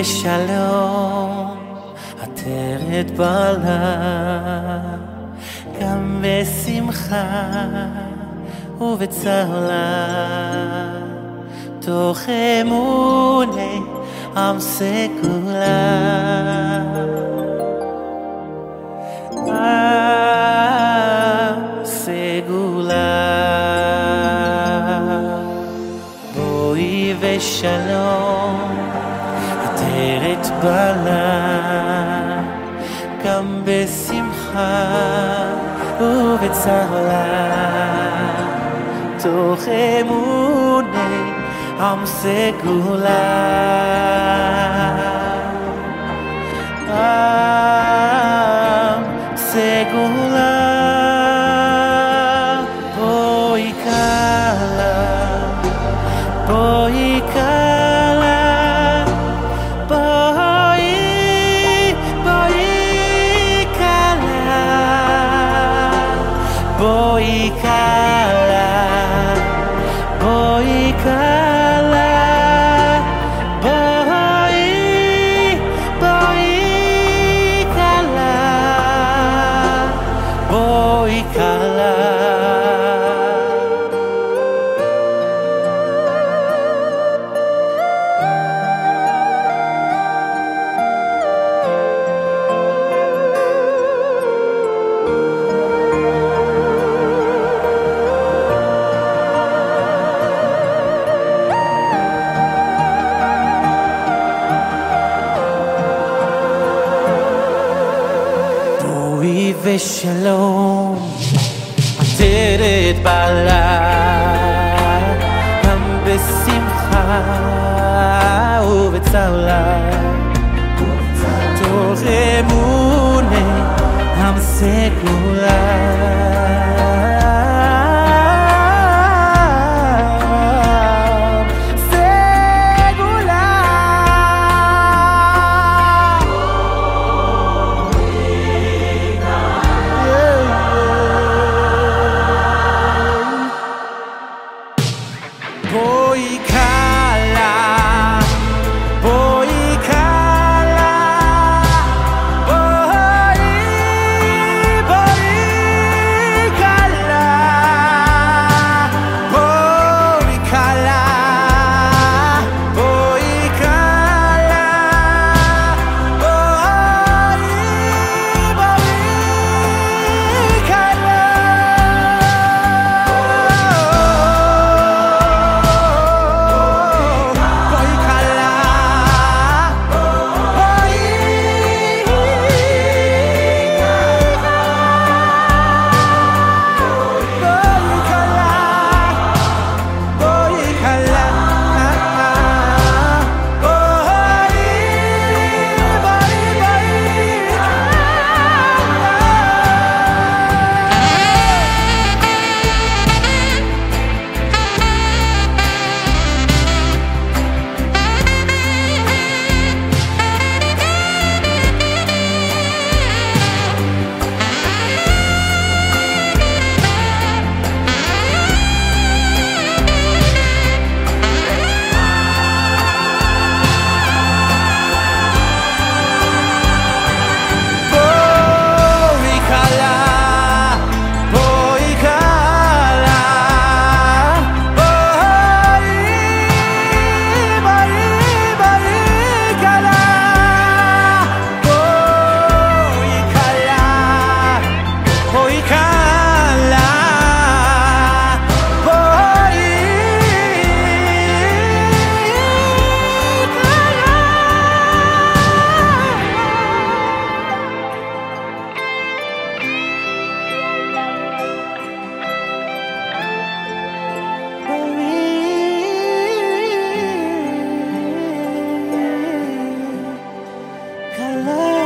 ושלום, עטרת בעלה, גם בשמחה ובצהלה, תוך אמוני עם סגולה. עם סגולה, בואי ושלום, עטרת בעלה, גם בשמחה ובצהלה, תוך אמוני עם סגולה. עם סגולה, בואי כלה, בואי כלה, בואי, בואי כלה, בואי כלה, בואי כלה, בואי, בואי כלה, בואי כלה. בואי ושלום, עטרת בעלה, גם בשמחה ובצהלה, תוך אמוני עם סגולה. בואי כלה, בואי כלה, בואי, בואי כלה, בואי כלה, בואי כלה, בואי, בואי כלה. I love